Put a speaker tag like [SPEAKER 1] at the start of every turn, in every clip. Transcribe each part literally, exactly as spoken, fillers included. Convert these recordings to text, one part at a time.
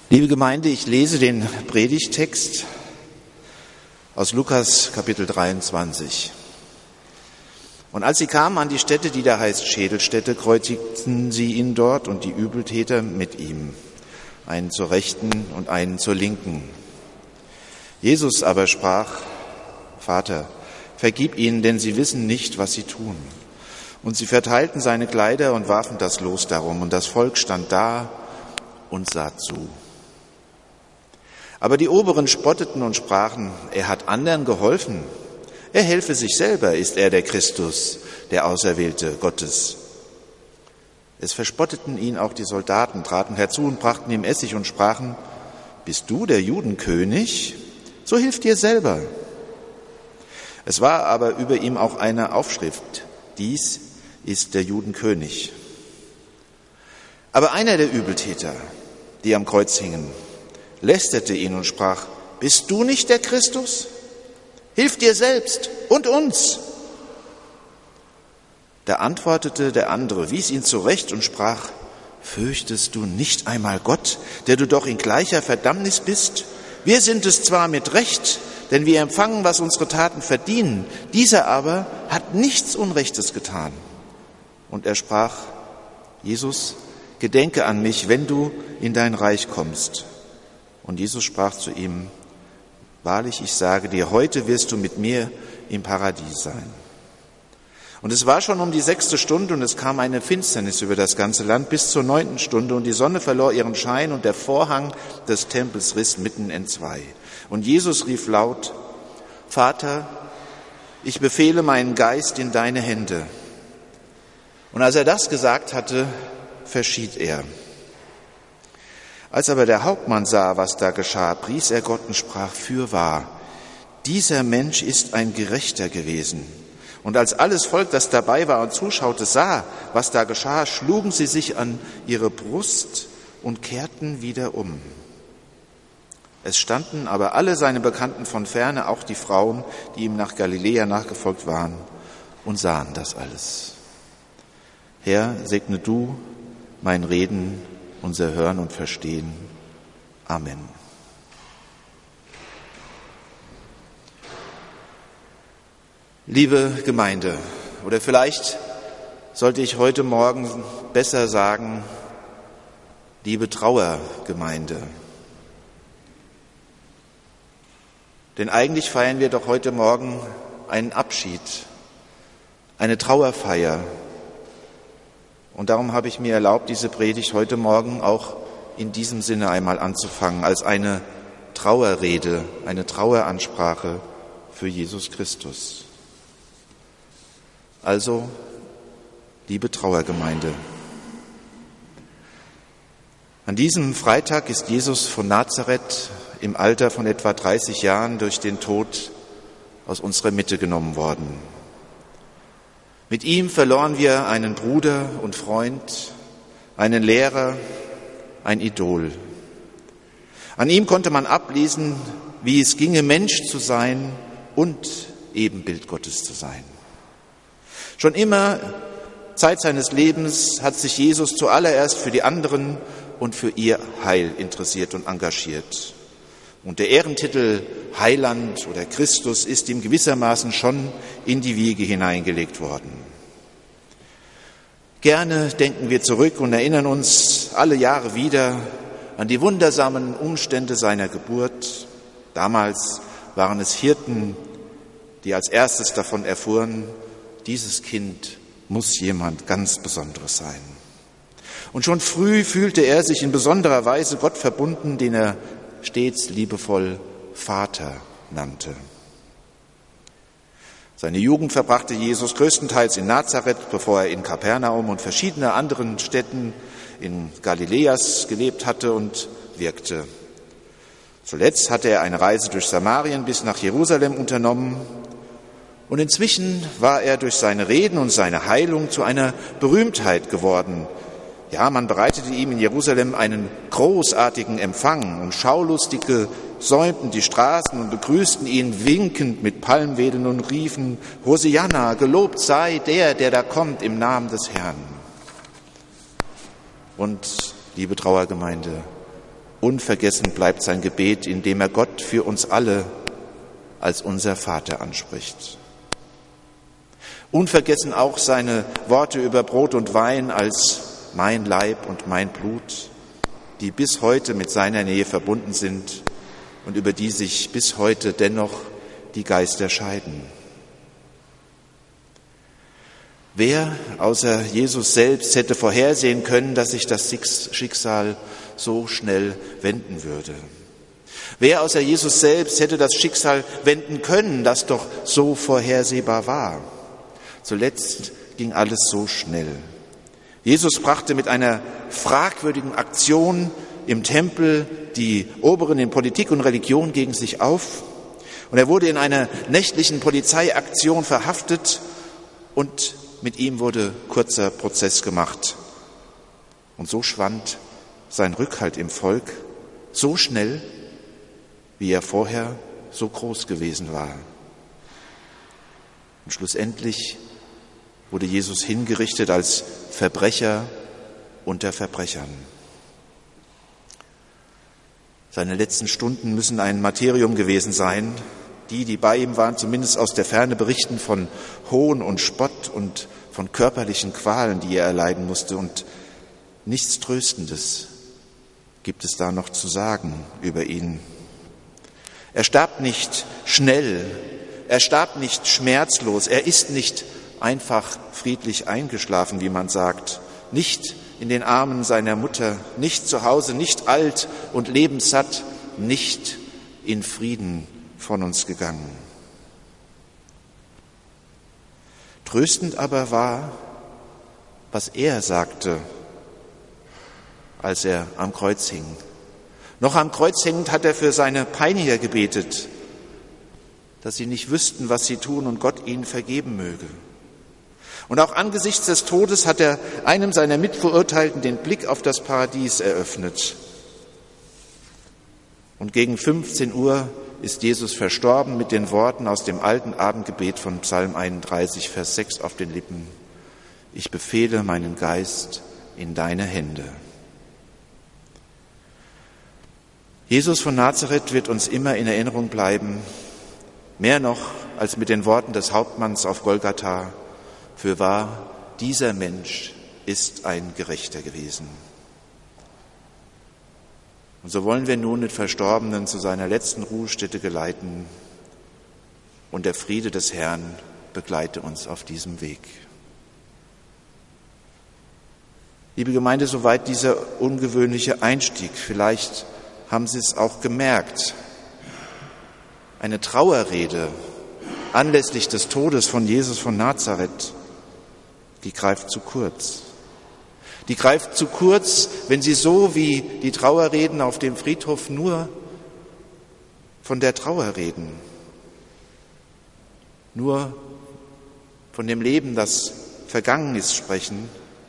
[SPEAKER 1] Liebe Gemeinde, ich lese den Predigttext aus Lukas Kapitel dreiundzwanzig. Und als sie kamen an die Stätte, die da heißt Schädelstätte, kreuzigten sie ihn dort und die Übeltäter mit ihm, einen zur Rechten und einen zur Linken. Jesus aber sprach: Vater, vergib ihnen, denn sie wissen nicht, was sie tun. Und sie verteilten seine Kleider und warfen das Los darum, und das Volk stand da und sah zu. Aber die Oberen spotteten und sprachen: Er hat anderen geholfen. Er helfe sich selber, ist er der Christus, der Auserwählte Gottes. Es verspotteten ihn auch die Soldaten, traten herzu und brachten ihm Essig und sprachen: Bist du der Judenkönig? So hilf dir selber. Es war aber über ihm auch eine Aufschrift: Dies ist der Judenkönig. Aber einer der Übeltäter, die am Kreuz hingen, lästerte ihn und sprach: Bist du nicht der Christus? Hilf dir selbst und uns. Da antwortete der andere, wies ihn zurecht und sprach: Fürchtest du nicht einmal Gott, der du doch in gleicher Verdammnis bist? Wir sind es zwar mit Recht, denn wir empfangen, was unsere Taten verdienen. Dieser aber hat nichts Unrechtes getan. Und er sprach: Jesus, gedenke an mich, wenn du in dein Reich kommst. Und Jesus sprach zu ihm: Wahrlich, ich sage dir, heute wirst du mit mir im Paradies sein. Und es war schon um die sechste Stunde, und es kam eine Finsternis über das ganze Land bis zur neunten Stunde, und die Sonne verlor ihren Schein, und der Vorhang des Tempels riss mitten entzwei. Und Jesus rief laut: Vater, ich befehle meinen Geist in deine Hände. Und als er das gesagt hatte, verschied er. Als aber der Hauptmann sah, was da geschah, pries er Gott und sprach: Fürwahr, dieser Mensch ist ein Gerechter gewesen. Und als alles Volk, das dabei war und zuschaute, sah, was da geschah, schlugen sie sich an ihre Brust und kehrten wieder um. Es standen aber alle seine Bekannten von ferne, auch die Frauen, die ihm nach Galiläa nachgefolgt waren, und sahen das alles. Herr, segne du mein Reden, unser Hören und Verstehen. Amen. Liebe Gemeinde, oder vielleicht sollte ich heute Morgen besser sagen, liebe Trauergemeinde. Denn eigentlich feiern wir doch heute Morgen einen Abschied, eine Trauerfeier. Und darum habe ich mir erlaubt, diese Predigt heute Morgen auch in diesem Sinne einmal anzufangen, als eine Trauerrede, eine Traueransprache für Jesus Christus. Also, liebe Trauergemeinde, an diesem Freitag ist Jesus von Nazareth im Alter von etwa dreißig Jahren durch den Tod aus unserer Mitte genommen worden. Mit ihm verloren wir einen Bruder und Freund, einen Lehrer, ein Idol. An ihm konnte man ablesen, wie es ginge, Mensch zu sein und Ebenbild Gottes zu sein. Schon immer, Zeit seines Lebens, hat sich Jesus zuallererst für die anderen und für ihr Heil interessiert und engagiert. Und der Ehrentitel Heiland oder Christus ist ihm gewissermaßen schon in die Wiege hineingelegt worden. Gerne denken wir zurück und erinnern uns alle Jahre wieder an die wundersamen Umstände seiner Geburt. Damals waren es Hirten, die als erstes davon erfuhren, dieses Kind muss jemand ganz Besonderes sein. Und schon früh fühlte er sich in besonderer Weise Gott verbunden, den er stets liebevoll Vater nannte. Seine Jugend verbrachte Jesus größtenteils in Nazareth, bevor er in Kapernaum und verschiedene anderen Städten in Galiläas gelebt hatte und wirkte. Zuletzt hatte er eine Reise durch Samarien bis nach Jerusalem unternommen. Und inzwischen war er durch seine Reden und seine Heilung zu einer Berühmtheit geworden. Ja, man bereitete ihm in Jerusalem einen großartigen Empfang, und Schaulustige säumten die Straßen und begrüßten ihn winkend mit Palmwedeln und riefen: Hosianna, gelobt sei der, der da kommt im Namen des Herrn. Und, liebe Trauergemeinde, Unvergessen bleibt sein Gebet, in dem er Gott für uns alle als unser Vater anspricht. Unvergessen auch seine Worte über Brot und Wein als mein Leib und mein Blut, die bis heute mit seiner Nähe verbunden sind und über die sich bis heute dennoch die Geister scheiden. Wer außer Jesus selbst hätte vorhersehen können, dass sich das Schicksal so schnell wenden würde? Wer außer Jesus selbst hätte das Schicksal wenden können, das doch so vorhersehbar war? Zuletzt ging alles so schnell. Jesus brachte mit einer fragwürdigen Aktion im Tempel die Oberen in Politik und Religion gegen sich auf. Und er wurde in einer nächtlichen Polizeiaktion verhaftet und mit ihm wurde kurzer Prozess gemacht. Und so schwand sein Rückhalt im Volk so schnell, wie er vorher so groß gewesen war. Und schlussendlich wurde Jesus hingerichtet als Verbrecher unter Verbrechern. Seine letzten Stunden müssen ein Martyrium gewesen sein. Die, die bei ihm waren, zumindest aus der Ferne berichten von Hohn und Spott und von körperlichen Qualen, die er erleiden musste. Und nichts Tröstendes gibt es da noch zu sagen über ihn. Er starb nicht schnell, er starb nicht schmerzlos, er ist nicht einfach friedlich eingeschlafen, wie man sagt, nicht in den Armen seiner Mutter, nicht zu Hause, nicht alt und lebenssatt, nicht in Frieden von uns gegangen. Tröstend aber war, was er sagte, als er am Kreuz hing. Noch am Kreuz hängend hat er für seine Peiniger gebetet, dass sie nicht wüssten, was sie tun und Gott ihnen vergeben möge. Und auch angesichts des Todes hat er einem seiner Mitverurteilten den Blick auf das Paradies eröffnet. Und gegen fünfzehn Uhr ist Jesus verstorben mit den Worten aus dem alten Abendgebet von Psalm einunddreißig, Vers sechs auf den Lippen. Ich befehle meinen Geist in deine Hände. Jesus von Nazareth wird uns immer in Erinnerung bleiben, mehr noch als mit den Worten des Hauptmanns auf Golgatha. Fürwahr, dieser Mensch ist ein Gerechter gewesen. Und so wollen wir nun den Verstorbenen zu seiner letzten Ruhestätte geleiten und der Friede des Herrn begleite uns auf diesem Weg. Liebe Gemeinde, soweit dieser ungewöhnliche Einstieg. Vielleicht haben Sie es auch gemerkt. Eine Trauerrede anlässlich des Todes von Jesus von Nazareth, die greift zu kurz. Die greift zu kurz, wenn sie so wie die Trauerreden auf dem Friedhof nur von der Trauer reden, nur von dem Leben, das vergangen ist, sprechen,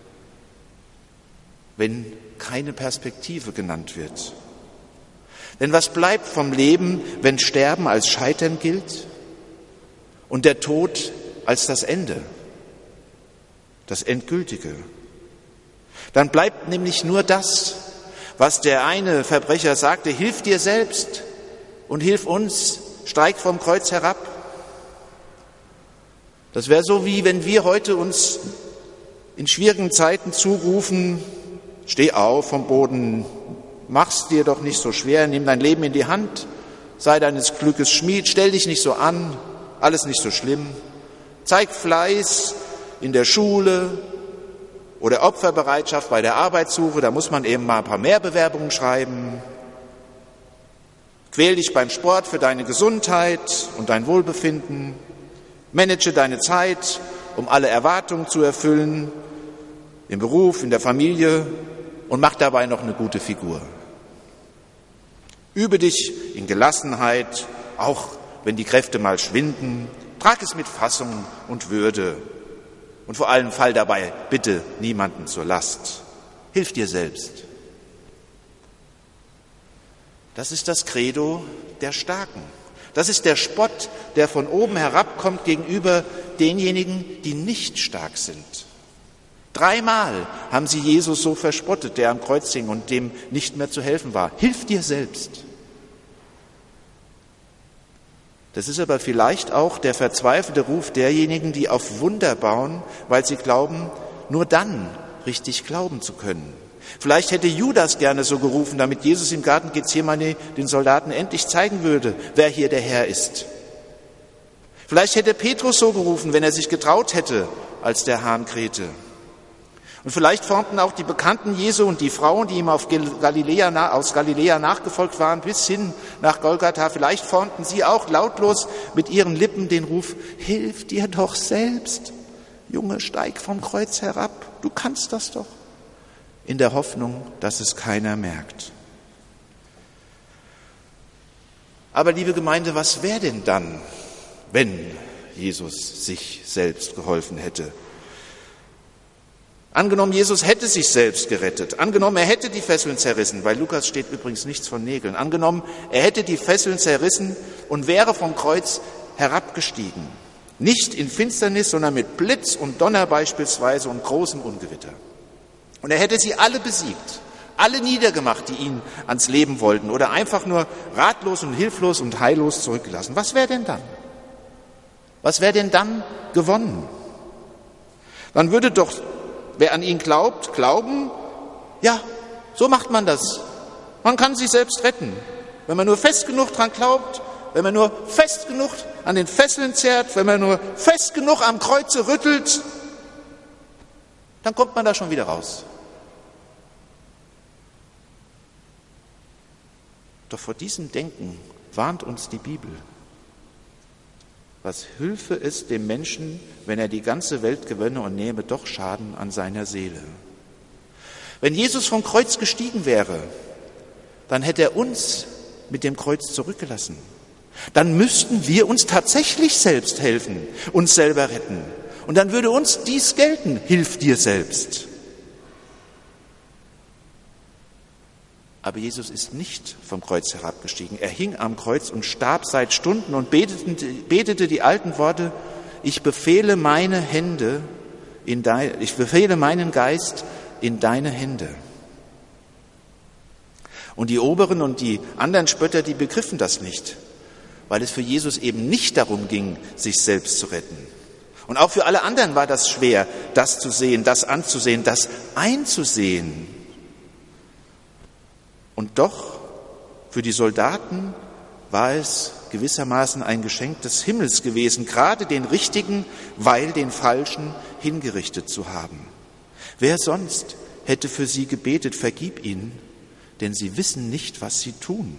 [SPEAKER 1] wenn keine Perspektive genannt wird. Denn was bleibt vom Leben, wenn Sterben als Scheitern gilt und der Tod als das Ende, das Endgültige? Dann bleibt nämlich nur das, was der eine Verbrecher sagte, hilf dir selbst und hilf uns, steig vom Kreuz herab. Das wäre so, wie wenn wir heute uns in schwierigen Zeiten zurufen, steh auf vom Boden, mach's dir doch nicht so schwer, nimm dein Leben in die Hand, sei deines Glückes Schmied, stell dich nicht so an, alles nicht so schlimm, zeig Fleiß in der Schule oder Opferbereitschaft bei der Arbeitssuche, da muss man eben mal ein paar mehr Bewerbungen schreiben. Quäl dich beim Sport für deine Gesundheit und dein Wohlbefinden. Manage deine Zeit, um alle Erwartungen zu erfüllen, im Beruf, in der Familie und mach dabei noch eine gute Figur. Übe dich in Gelassenheit, auch wenn die Kräfte mal schwinden. Trag es mit Fassung und Würde. Und vor allem fall dabei bitte niemanden zur Last. Hilf dir selbst. Das ist das Credo der Starken. Das ist der Spott, der von oben herabkommt gegenüber denjenigen, die nicht stark sind. Dreimal haben sie Jesus so verspottet, der am Kreuz hing und dem nicht mehr zu helfen war. Hilf dir selbst. Das ist aber vielleicht auch der verzweifelte Ruf derjenigen, die auf Wunder bauen, weil sie glauben, nur dann richtig glauben zu können. Vielleicht hätte Judas gerne so gerufen, damit Jesus im Garten Gethsemane den Soldaten endlich zeigen würde, wer hier der Herr ist. Vielleicht hätte Petrus so gerufen, wenn er sich getraut hätte, als der Hahn krähte. Und vielleicht formten auch die Bekannten Jesu und die Frauen, die ihm auf Galiläa, aus Galiläa nachgefolgt waren, bis hin nach Golgatha, vielleicht formten sie auch lautlos mit ihren Lippen den Ruf, hilf dir doch selbst, Junge, steig vom Kreuz herab, du kannst das doch, in der Hoffnung, dass es keiner merkt. Aber liebe Gemeinde, was wäre denn dann, wenn Jesus sich selbst geholfen hätte? Angenommen, Jesus hätte sich selbst gerettet. Angenommen, er hätte die Fesseln zerrissen. Bei Lukas steht übrigens nichts von Nägeln. Angenommen, er hätte die Fesseln zerrissen und wäre vom Kreuz herabgestiegen. Nicht in Finsternis, sondern mit Blitz und Donner beispielsweise und großem Ungewitter. Und er hätte sie alle besiegt, alle niedergemacht, die ihn ans Leben wollten oder einfach nur ratlos und hilflos und heillos zurückgelassen. Was wäre denn dann? Was wäre denn dann gewonnen? Dann würde doch wer an ihn glaubt, glauben, ja, so macht man das. Man kann sich selbst retten. Wenn man nur fest genug dran glaubt, wenn man nur fest genug an den Fesseln zerrt, wenn man nur fest genug am Kreuze rüttelt, dann kommt man da schon wieder raus. Doch vor diesem Denken warnt uns die Bibel. Was hülfe es dem Menschen, wenn er die ganze Welt gewönne und nehme doch Schaden an seiner Seele? Wenn Jesus vom Kreuz gestiegen wäre, dann hätte er uns mit dem Kreuz zurückgelassen. Dann müssten wir uns tatsächlich selbst helfen, uns selber retten. Und dann würde uns dies gelten, hilf dir selbst. Aber Jesus ist nicht vom Kreuz herabgestiegen. Er hing am Kreuz und starb seit Stunden und betete, betete die alten Worte, ich befehle meine Hände in dein, ich befehle meinen Geist in deine Hände. Und die Oberen und die anderen Spötter, die begriffen das nicht, weil es für Jesus eben nicht darum ging, sich selbst zu retten. Und auch für alle anderen war das schwer, das zu sehen, das anzusehen, das einzusehen. Und doch, für die Soldaten war es gewissermaßen ein Geschenk des Himmels gewesen, gerade den Richtigen, weil den Falschen hingerichtet zu haben. Wer sonst hätte für sie gebetet, vergib ihnen, denn sie wissen nicht, was sie tun.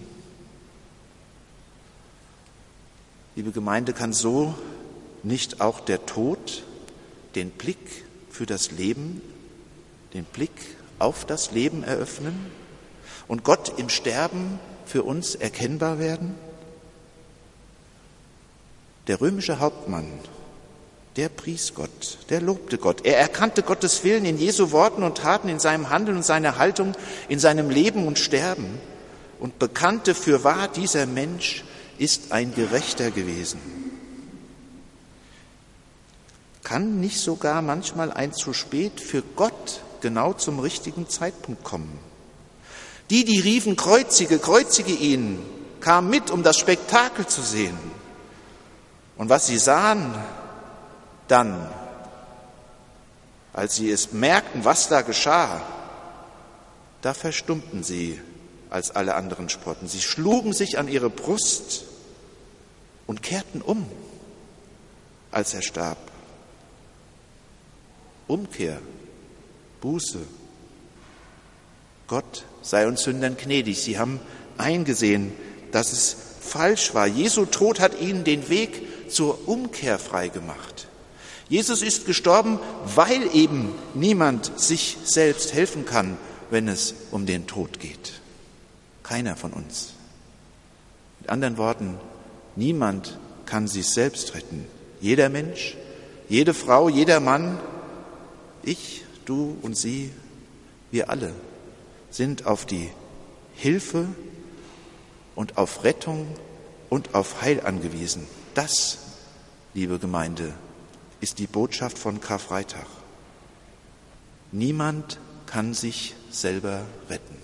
[SPEAKER 1] Liebe Gemeinde, kann so nicht auch der Tod den Blick für das Leben, den Blick auf das Leben eröffnen? Und Gott im Sterben für uns erkennbar werden? Der römische Hauptmann, der pries Gott, der lobte Gott. Er erkannte Gottes Willen in Jesu Worten und Taten, in seinem Handeln und seiner Haltung, in seinem Leben und Sterben und bekannte fürwahr, dieser Mensch ist ein Gerechter gewesen. Kann nicht sogar manchmal ein zu spät für Gott genau zum richtigen Zeitpunkt kommen? Die, die riefen, kreuzige, kreuzige ihn, kamen mit, um das Spektakel zu sehen. Und was sie sahen dann, als sie es merkten, was da geschah, da verstummten sie, als alle anderen spotten. Sie schlugen sich an ihre Brust und kehrten um, als er starb. Umkehr, Buße. Gott sei uns Sündern gnädig. Sie haben eingesehen, dass es falsch war. Jesu Tod hat ihnen den Weg zur Umkehr freigemacht. Jesus ist gestorben, weil eben niemand sich selbst helfen kann, wenn es um den Tod geht. Keiner von uns. Mit anderen Worten, niemand kann sich selbst retten. Jeder Mensch, jede Frau, jeder Mann, ich, du und sie, wir alle sind auf die Hilfe und auf Rettung und auf Heil angewiesen. Das, liebe Gemeinde, ist die Botschaft von Karfreitag. Niemand kann sich selber retten.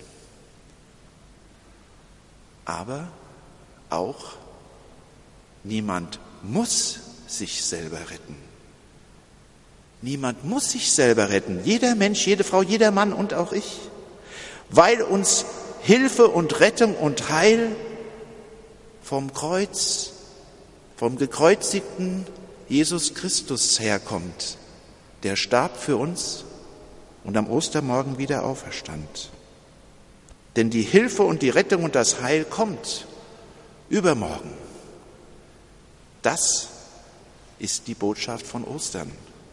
[SPEAKER 1] Aber auch niemand muss sich selber retten. Niemand muss sich selber retten. Jeder Mensch, jede Frau, jeder Mann und auch ich. Weil uns Hilfe und Rettung und Heil vom Kreuz, vom gekreuzigten Jesus Christus herkommt. Der starb für uns und am Ostermorgen wieder auferstand. Denn die Hilfe und die Rettung und das Heil kommt übermorgen. Das ist die Botschaft von Ostern.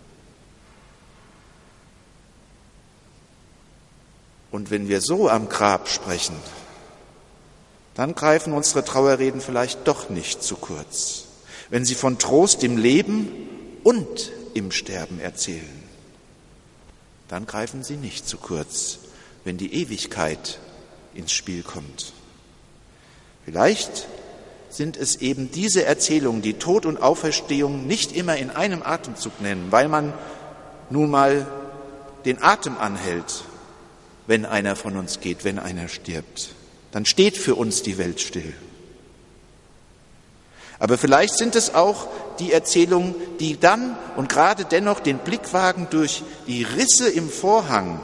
[SPEAKER 1] Und wenn wir so am Grab sprechen, dann greifen unsere Trauerreden vielleicht doch nicht zu kurz, wenn sie von Trost im Leben und im Sterben erzählen. Dann greifen sie nicht zu kurz, wenn die Ewigkeit ins Spiel kommt. Vielleicht sind es eben diese Erzählungen, die Tod und Auferstehung nicht immer in einem Atemzug nennen, weil man nun mal den Atem anhält, wenn einer von uns geht, wenn einer stirbt. Dann steht für uns die Welt still. Aber vielleicht sind es auch die Erzählungen, die dann und gerade dennoch den Blick wagen durch die Risse im Vorhang,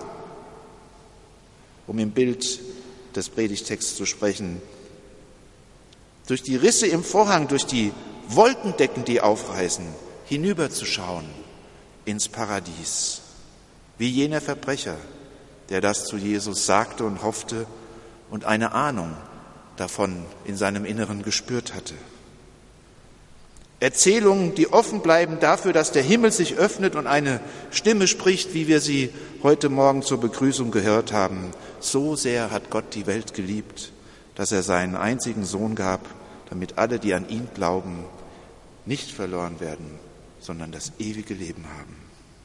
[SPEAKER 1] um im Bild des Predigtexts zu sprechen, durch die Risse im Vorhang, durch die Wolkendecken, die aufreißen, hinüberzuschauen ins Paradies, wie jener Verbrecher, der das zu Jesus sagte und hoffte und eine Ahnung davon in seinem Inneren gespürt hatte. Erzählungen, die offen bleiben dafür, dass der Himmel sich öffnet und eine Stimme spricht, wie wir sie heute Morgen zur Begrüßung gehört haben. So sehr hat Gott die Welt geliebt, dass er seinen einzigen Sohn gab, damit alle, die an ihn glauben, nicht verloren werden, sondern das ewige Leben haben.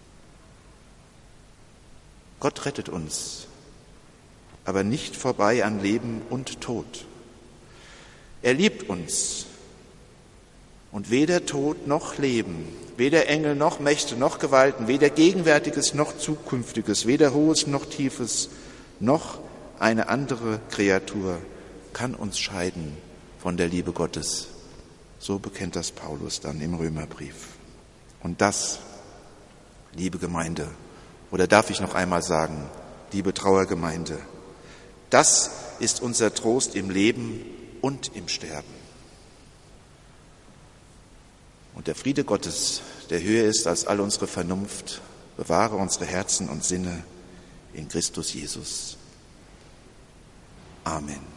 [SPEAKER 1] Gott rettet uns, aber nicht vorbei an Leben und Tod. Er liebt uns. Und weder Tod noch Leben, weder Engel noch Mächte noch Gewalten, weder Gegenwärtiges noch Zukünftiges, weder Hohes noch Tiefes, noch eine andere Kreatur kann uns scheiden von der Liebe Gottes. So bekennt das Paulus dann im Römerbrief. Und das, liebe Gemeinde, oder darf ich noch einmal sagen, liebe Trauergemeinde, das ist unser Trost im Leben und im Sterben. Und der Friede Gottes, der höher ist als all unsere Vernunft, bewahre unsere Herzen und Sinne in Christus Jesus. Amen.